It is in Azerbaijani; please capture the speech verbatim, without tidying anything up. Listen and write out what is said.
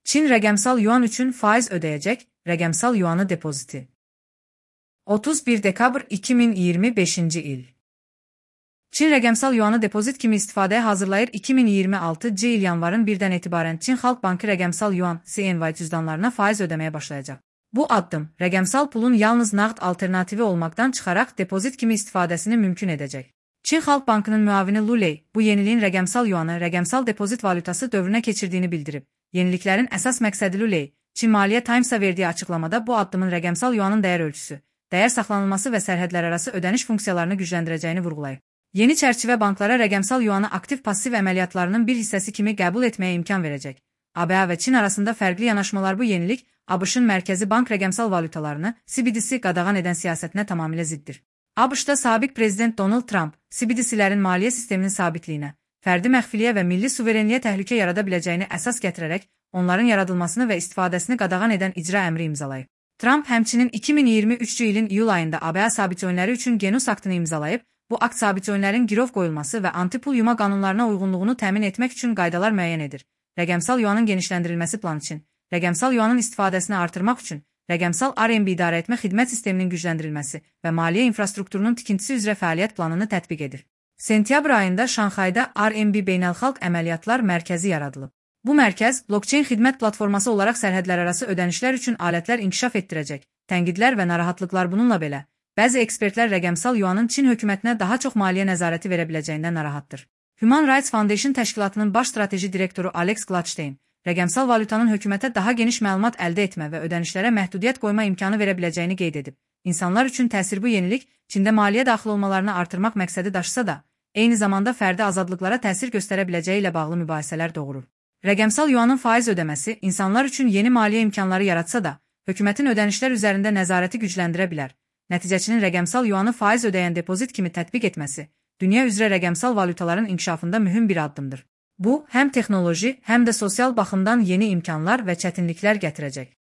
Çin rəqəmsal yuan üçün faiz ödəyəcək, rəqəmsal yuanı depoziti. otuz bir dekabr iki min iyirmi beşinci il. Çin rəqəmsal yuanı depozit kimi istifadəyə hazırlayır. iki min iyirmi altıncı il yanvarın birdən etibarən Çin Xalq Bankı rəqəmsal yuan C N Y cüzdanlarına faiz ödəməyə başlayacaq. Bu addım rəqəmsal pulun yalnız nağd alternativi olmaqdan çıxaraq depozit kimi istifadəsini mümkün edəcək. Çin Xalq Bankının müavini Lu Lei bu yeniliyin rəqəmsal yuanı rəqəmsal depozit valyutası dövrünə keçirdiyini bildirib. Yeniliklərin əsas məqsədi Lu Lei, Çin Maliyyə Times'a verdiyi açıqlamada bu addımın rəqəmsal yuanın dəyər ölçüsü, dəyər saxlanılması və sərhədlərarası ödəniş funksiyalarını gücləndirəcəyini vurğulayıb. Yeni çərçivə banklara rəqəmsal yuanı aktiv-passiv əməliyyatlarının bir hissəsi kimi qəbul etməyə imkan verəcək. A B A və Çin arasında fərqli yanaşmalar bu yenilik, ABŞ-ın mərkəzi bank rəqəmsal valyutalarını C B D C qadağan edən siyasətinə tamamilə ziddir. ABŞ-da sabiq prezident Donald Trump, C B D C-lərin maliyyə sisteminin sabitliyinə, fərdi məxfiliyə və milli suverenliyə təhlükə yarada biləcəyini əsas gətirərək, onların yaradılmasını və istifadəsini qadağan edən icra əmri imzalayıb. Trump həmçinin iki min iyirmi üçüncü ilin iyul ayında A B A sabit oyunları üçün Genus aktını imzalayıb, bu akt sabit oyunların girov qoyulması və antipul yuma qanunlarına uyğunluğunu təmin etmək üçün qaydalar müəyyən edir. Rəqəmsal yuanın genişləndirilməsi planı üçün, rəqəmsal yuanın istifadəsini artırmaq üçün, rəqəmsal R M B idarə etmə xidmət sisteminin gücləndirilməsi və maliyyə infrastrukturunun tikintisi üzrə fəaliyyət planını tətbiq edir. Sentyabr ayında Şanxayda R M B Beynəlxalq Əməliyyatlar Mərkəzi yaradılıb. Bu mərkəz, blockchain xidmət platforması olaraq sərhədlərarası ödənişlər üçün alətlər inkişaf etdirəcək. Tənqidlər və narahatlıqlar bununla belə, bəzi ekspertlər rəqəmsal yuanın Çin hökumətinə daha çox maliyyə nəzarəti verə biləcəyindən narahatdır. Human Rights Foundation təşkilatının baş strateji direktoru Alex Gladstein, rəqəmsal valyutanın hökumətə daha geniş məlumat əldə etmə və ödənişlərə məhdudiyyət qoyma imkanı verə biləcəyini qeyd edib. İnsanlar üçün təsir bu yenilik, Çində maliyyə daxil olmalarını artırmaq məqsədi daşısa da, eyni zamanda fərdi azadlıqlara təsir göstərə biləcəyi ilə bağlı mübahisələr doğurur. Rəqəmsal yuanın faiz ödəməsi insanlar üçün yeni maliyyə imkanları yaratsa da, hökumətin ödənişlər üzərində nəzarəti gücləndirə bilər. Nəticəçinin rəqəmsal yuanı faiz ödəyən depozit kimi tətbiq etməsi, dünya üzrə rəqəmsal valyutaların inkişafında mühüm bir addımdır. Bu, həm texnoloji, həm də sosial baxımdan yeni imkanlar və çətinliklər gətirəcək.